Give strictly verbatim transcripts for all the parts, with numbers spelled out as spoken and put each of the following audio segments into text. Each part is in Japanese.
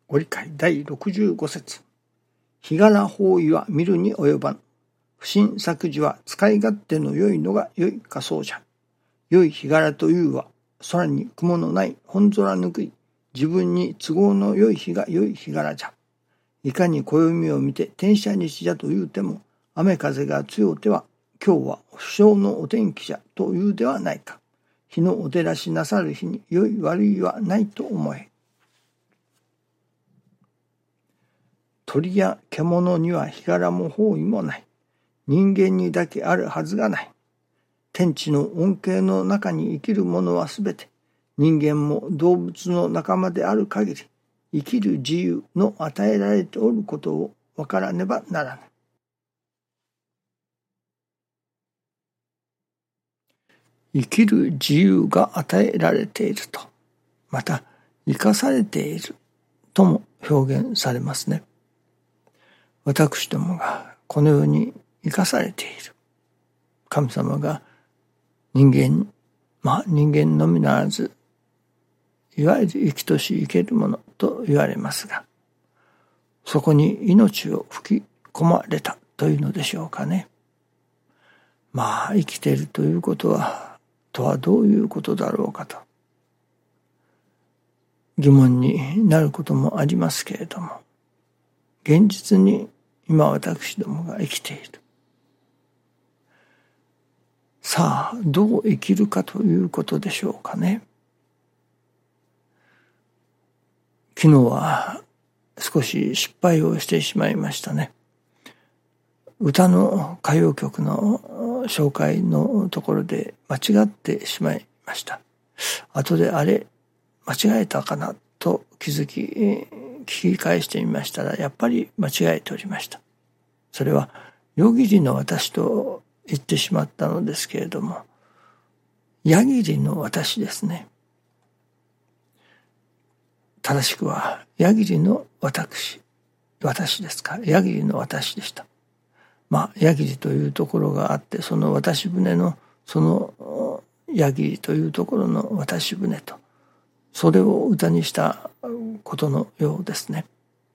ご理解だいろくじゅうご節。日柄方位は見るに及ばぬ。不審作事は使い勝手の良いのが良いかそうじゃ。良い日柄というは、空に雲のない本空ぬくい、自分に都合の良い日が良い日柄じゃ。いかに暦を見て天赦日じゃと言うても、雨風が強うては、今日は不祥のお天気じゃというではないか。日のお照らしなさる日に良い悪いはないと思え。鳥や獣には日柄も方位もない。人間にだけあるはずがない。天地の恩恵の中に生きる者はすべて、人間も動物の仲間である限り、生きる自由の与えられておることを分からねばならぬ。生きる自由が与えられていると、また生かされているとも表現されますね。私どもがこの世に生かされている。神様が人間、まあ人間のみならず、いわゆる生きとし生けるものと言われますが、そこに命を吹き込まれたというのでしょうかね。まあ生きているということは、とはどういうことだろうかと疑問になることもありますけれども、現実に今私どもが生きている。さあどう生きるかということでしょうかね。昨日は少し失敗をしてしまいましたね。歌の歌謡曲の紹介のところで間違ってしまいました。後であれ間違えたかなと気づき聞き返してみましたら、やっぱり間違えておりました。それは夜霧の私と言ってしまったのですけれども、矢霧の私ですね。正しくは矢霧の私私ですか矢霧の私でした。まあ矢霧というところがあって、その渡し船のその矢霧というところの渡し船と、それを歌にしたことのようですね。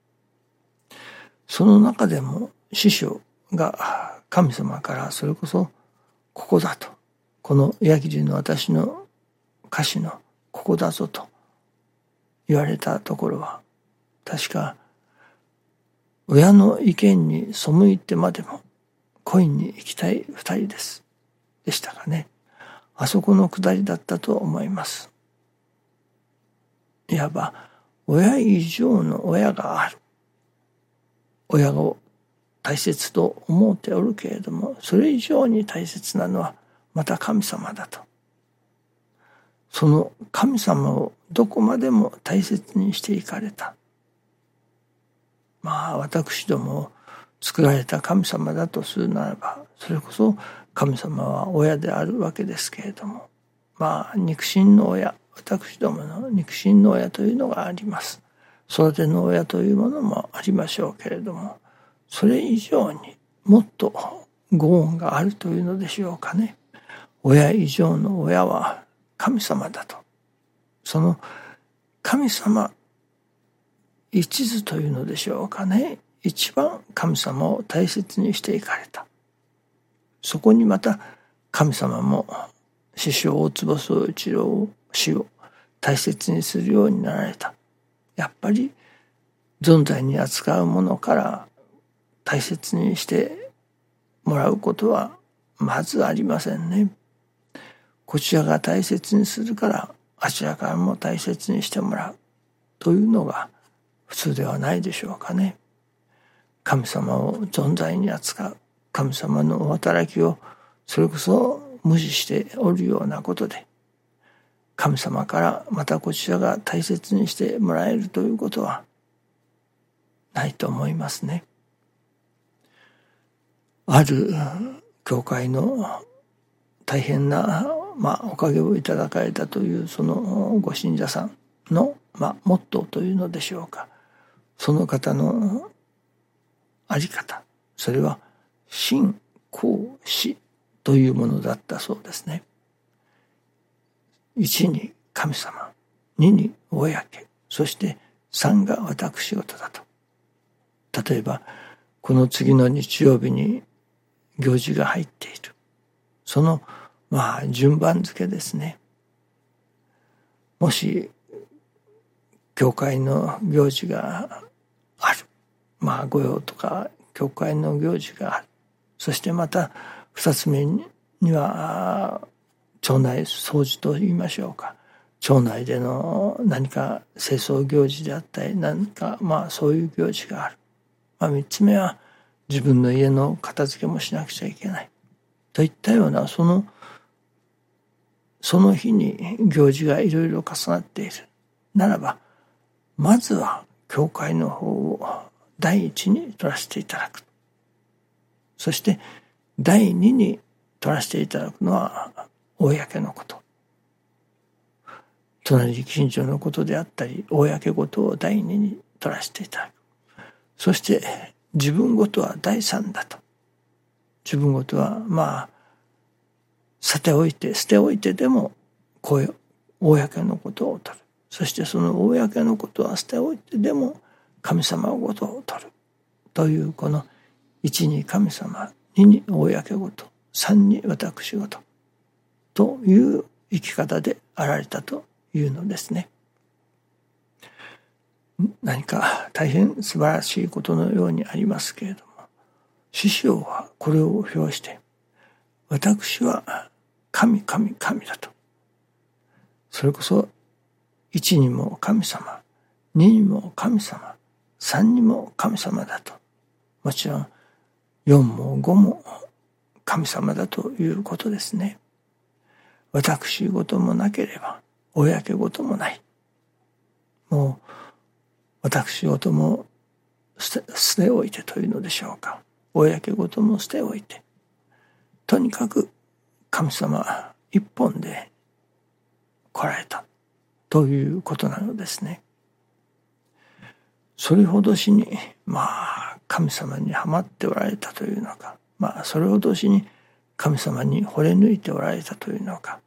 その中でも師匠が神様からそれこそここだと、この矢霧の私の歌詞のここだぞと言われたところは、確か親の意見に背いてまでも恋に行きたい二人ですでしたかね。あそこのくだりだったと思います。いわば親以上の親がある。親を大切と思っておるけれども、それ以上に大切なのはまた神様だと。その神様をどこまでも大切にしていかれた。まあ私どもを作られた神様だとするならば、それこそ神様は親であるわけですけれども、まあ肉親の親、私どもの肉親の親というのがあります。育ての親というものもありましょうけれども、それ以上にもっとご恩があるというのでしょうかね。親以上の親は神様だと。その神様一途というのでしょうかね。一番神様を大切にしていかれた。そこにまた神様も師匠大坪宗一郎氏を大切にするようになられた。やっぱり存在に扱うものから大切にしてもらうことはまずありませんね。こちらが大切にするからあちらからも大切にしてもらうというのが普通ではないでしょうかね。神様を存在に扱う、神様のお働きをそれこそ無視しておるようなことで、神様からまたこちらが大切にしてもらえるということはないと思いますね。ある教会の大変な、まあ、おかげをいただかれたというそのご信者さんの、まあ、モットーというのでしょうか。その方のあり方、それは信仰死というものだったそうですね。一に神様、二に公、そしてさんが私事だと。例えばこの次の日曜日に行事が入っている。そのまあ順番付けですね。もし教会の行事がある。まあ御用とか教会の行事がある。そしてまた二つ目には町内掃除と言いましょうか。町内での何か清掃行事であったり何かまあそういう行事がある。まあ三つ目は自分の家の片付けもしなくちゃいけない。といったようなそのその日に行事がいろいろ重なっているならば、まずは教会の方を第一に取らせていただく。そして第二に取らせていただくのは公のこと。隣近所のことであったり、公事を第二に取らせていただく。そして自分事は第三だと。自分事はまあさておいて捨ておいてでもこういう公のことを取る。そしてその公のことは捨ておいてでも神様のことを取るというこの一に神様、二に公事、三に私事という生き方であられたというのですね。何か大変素晴らしいことのようにありますけれども、師匠はこれを表して私は神神神だと。それこそ一にも神様、二にも神様、三にも神様だと。もちろん四も五も神様だということですね。私事もなければ公事もない。もう私事も捨て、捨ておいてというのでしょうか。公事も捨ておいて。とにかく神様一本で来られたということなのですね。それほどしにまあ神様にはまっておられたというのか、まあそれほどしに神様に惚れ抜いておられたというのか、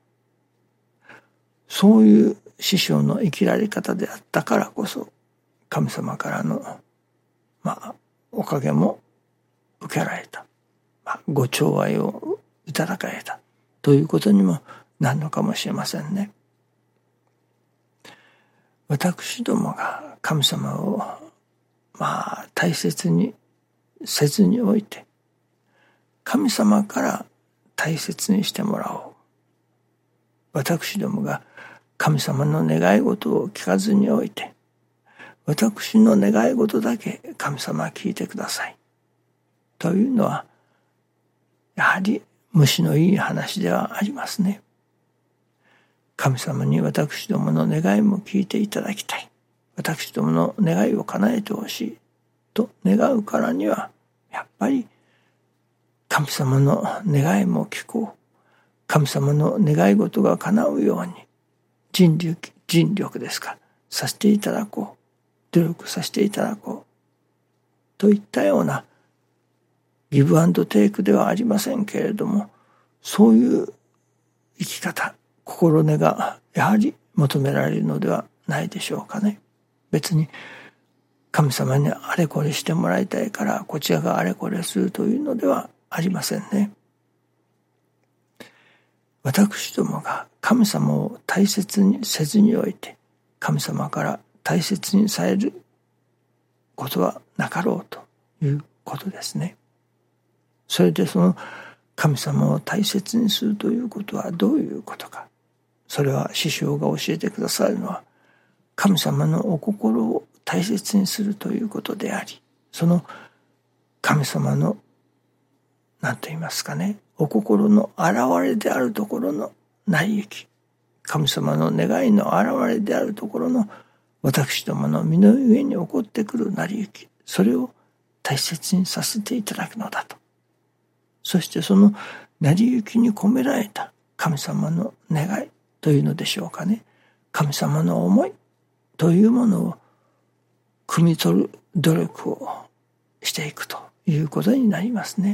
そういう師匠の生きられ方であったからこそ神様からのまあおかげも受けられた、まあ、ご寵愛をいただかれたということにもなるのかもしれませんね。私どもが神様をまあ大切にせずにおいて、神様から大切にしてもらおう。私どもが神様の願い事を聞かずにおいて、私の願い事だけ神様は聞いてくださいというのはやはり虫のいい話ではありますね。神様に私どもの願いも聞いていただきたい、私どもの願いを叶えてほしいと願うからには、やっぱり神様の願いも聞こう、神様の願い事が叶うように尽力、尽力ですかさせていただこう、努力させていただこうといったようなギブアンドテイクではありませんけれども、そういう生き方、心根がやはり求められるのではないでしょうかね。別に神様にあれこれしてもらいたいからこちらがあれこれするというのではありませんね。私どもが神様を大切にせずにおいて、神様から大切にされることはなかろうということですね。それでその神様を大切にするということはどういうことか。それは師匠が教えてくださるのは、神様のお心を大切にするということであり、その神様の何と言いますかね、お心の現れであるところの成り行き、神様の願いの現れであるところの私どもの身の上に起こってくる成り行き、それを大切にさせていただくのだと。そしてその成り行きに込められた神様の願いというのでしょうかね、神様の思いというものを汲み取る努力をしていくということになりますね。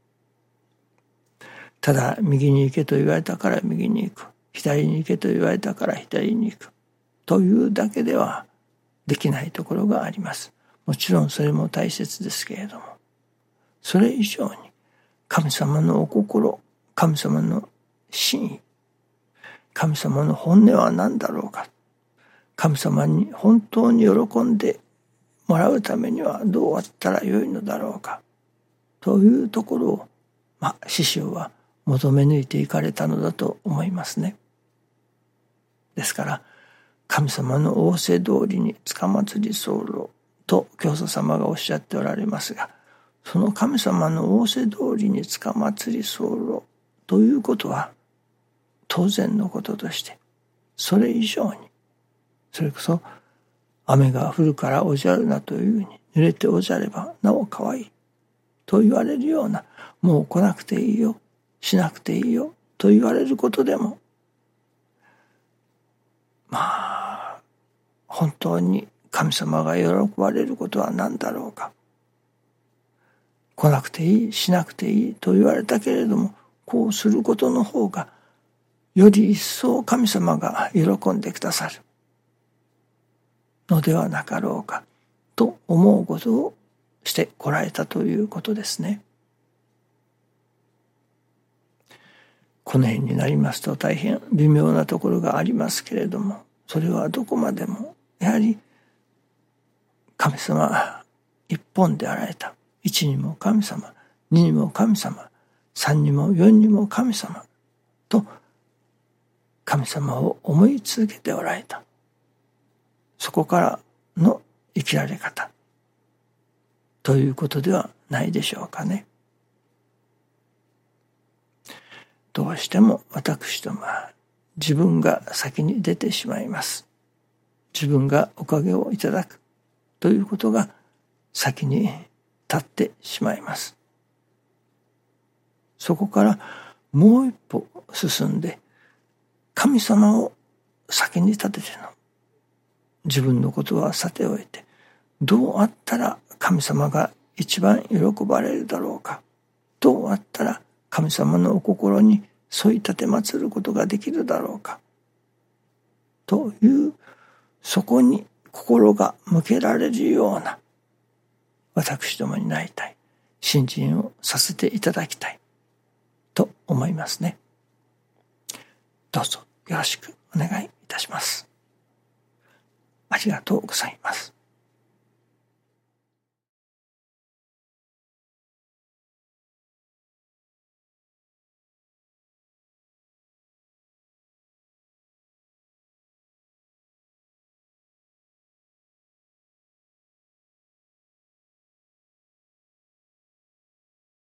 ただ右に行けと言われたから右に行く、左に行けと言われたから左に行くというだけではできないところがあります。もちろんそれも大切ですけれども、それ以上に神様のお心、神様の真意、神様の本音は何だろうか、神様に本当に喜んでもらうためにはどうあったらよいのだろうかというところを、まあ、師匠は求め抜いていかれたのだと思いますね。ですから神様の仰せ通りにつかまつり候と教祖様がおっしゃっておられますが、その神様の仰せ通りにつかまつり候ということは当然のこととして、それ以上に、それこそ雨が降るからおじゃるなというふうに、濡れておじゃればなお可愛いと言われるような、もう来なくていいよ、しなくていいよと言われることでも、まあ本当に神様が喜ばれることは何だろうか。来なくていい、しなくていいと言われたけれども、こうすることの方がより一層神様が喜んでくださるのではなかろうかと思うことをしてこられたということですね。この辺になりますと大変微妙なところがありますけれども、それはどこまでもやはり神様一本であられた。一にも神様、二にも神様、三にも四にも神様と神様を思い続けておられた。そこからの生きられ方ということではないでしょうかね。どうしても私どもは自分が先に出てしまいます。自分がおかげをいただくということが先に立ってしまいます。そこからもう一歩進んで神様を先に立てての自分のことはさておいて、どうあったら神様が一番喜ばれるだろうか、どうあったら神様のお心に添い立て祀ることができるだろうかという、そこに心が向けられるような私どもになりたい、信心をさせていただきたいと思いますね。どうぞよろしくお願いいたします。ありがとうございます。